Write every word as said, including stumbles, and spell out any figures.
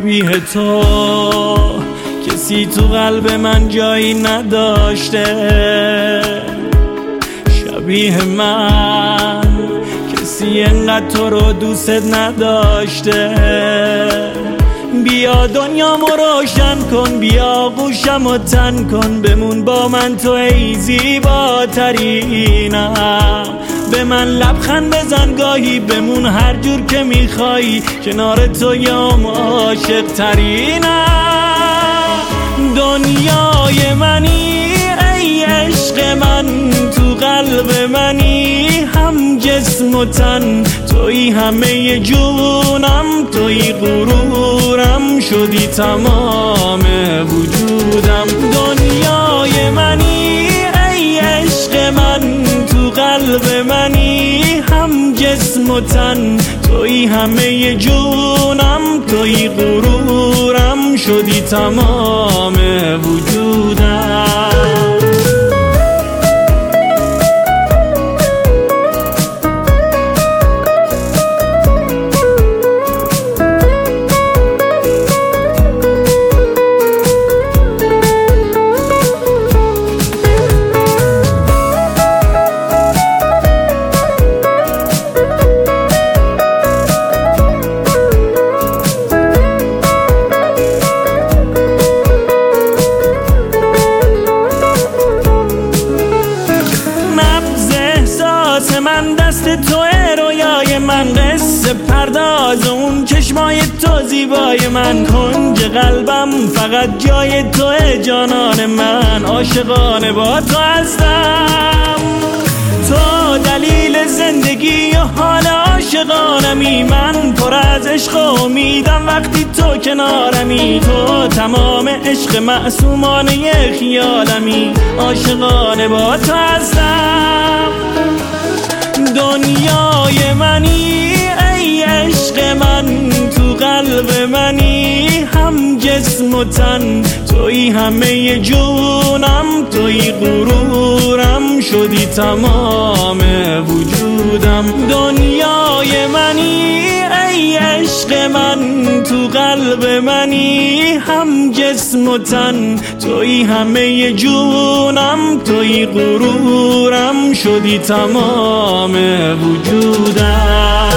شبیه تو کسی تو قلب من جایی نداشته، شبیه من کسی انقدر تو رو دوست نداشته. بیا دنیامو روشن کن، بیا گوشمو تن کن، بمون با من تو ای زیباترینم. به من لبخند بزن گاهی، بمون هر جور که میخوایی، کنار تو یام عاشق ترینم. دنیای منی ای عشق من، تو قلب منی هم جسم و تن، توی همه جونم، توی غرورم، شدی تمام وجودم. دنیای منی ای عشق من، تو قلب منی هم جسم و تن، توی همه جونم، توی غرورم، شدی تمام وجودم. من دست توه، رویای من قصه پرداز، اون چشمای تو زیبای من، کنج قلبم فقط جای توه، جانان من عاشقانه با تو هستم. تو دلیل زندگی و حال عاشقانمی، من پر از عشق و امیدم وقتی تو کنارمی. تو تمام عشق معصومانه خیالمی، عاشقانه با تو هستم. دنیای منی ای عشق من، تو قلب منی هم جسم و تن، توی همه جونم، توی غرورم، شدی تمام وجودم. دنیای منی ای عشق من، تو قلب منی هم جسم و تن، توی همه جونم، توی غرورم، شدی تمام وجودم.